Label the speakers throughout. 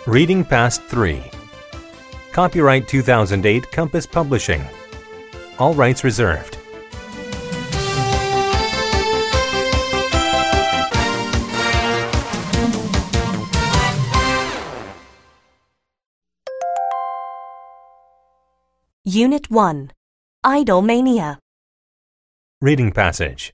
Speaker 1: Reading Past 3. Copyright 2008 Compass Publishing. All rights reserved.
Speaker 2: Unit 1. Idol Mania.
Speaker 1: Reading passage.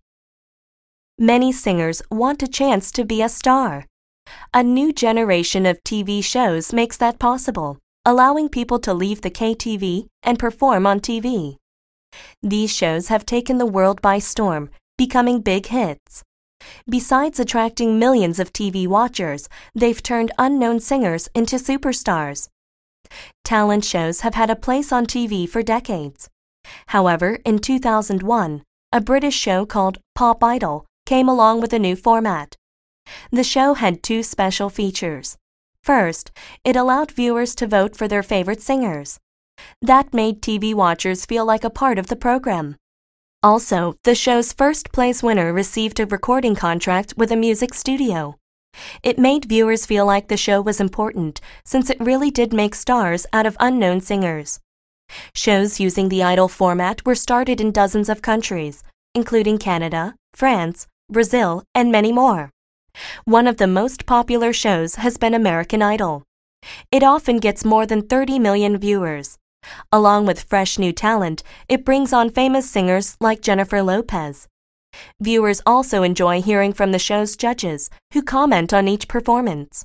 Speaker 2: Many singers want a chance to be a star. A new generation of TV shows makes that possible, allowing people to leave the KTV and perform on TV. These shows have taken the world by storm, becoming big hits. Besides attracting millions of TV watchers, they've turned unknown singers into superstars. Talent shows have had a place on TV for decades. However, in 2001, a British show called Pop Idol came along with a new format. The show had two special features. First, it allowed viewers to vote for their favorite singers. That made TV watchers feel like a part of the program. Also, the show's first-place winner received a recording contract with a music studio. It made viewers feel like the show was important, since it really did make stars out of unknown singers. Shows using the Idol format were started in dozens of countries, including Canada, France, Brazil, and many more. One of the most popular shows has been American Idol. It often gets more than 30 million viewers. Along with fresh new talent, it brings on famous singers like Jennifer Lopez. Viewers also enjoy hearing from the show's judges, who comment on each performance.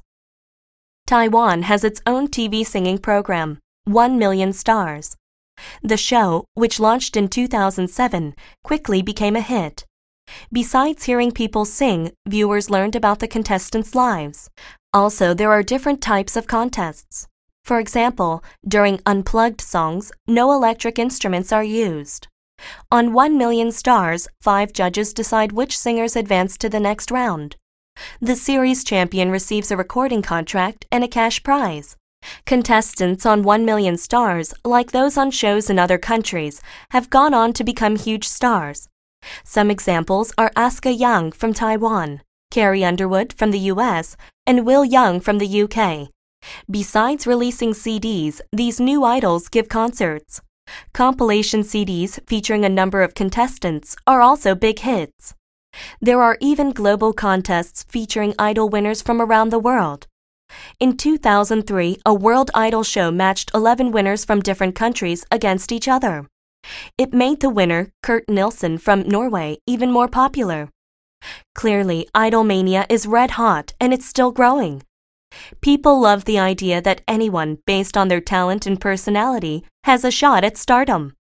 Speaker 2: Taiwan has its own TV singing program, 1 Million Stars. The show, which launched in 2007, quickly became a hit. Besides hearing people sing, viewers learned about the contestants' lives. Also, there are different types of contests. For example, during unplugged songs, no electric instruments are used. On 1 Million Stars, 5 judges decide which singers advance to the next round. The series champion receives a recording contract and a cash prize. Contestants on 1 Million Stars, like those on shows in other countries, have gone on to become huge stars. Some examples are Asuka Young from Taiwan, Carrie Underwood from the US, and Will Young from the UK. Besides releasing CDs, these new idols give concerts. Compilation CDs featuring a number of contestants are also big hits. There are even global contests featuring idol winners from around the world. In 2003, a World Idol show matched 11 winners from different countries against each other. It made the winner, Kurt Nilsson from Norway, even more popular. Clearly, Idol Mania is red hot and it's still growing. People love the idea that anyone, based on their talent and personality, has a shot at stardom.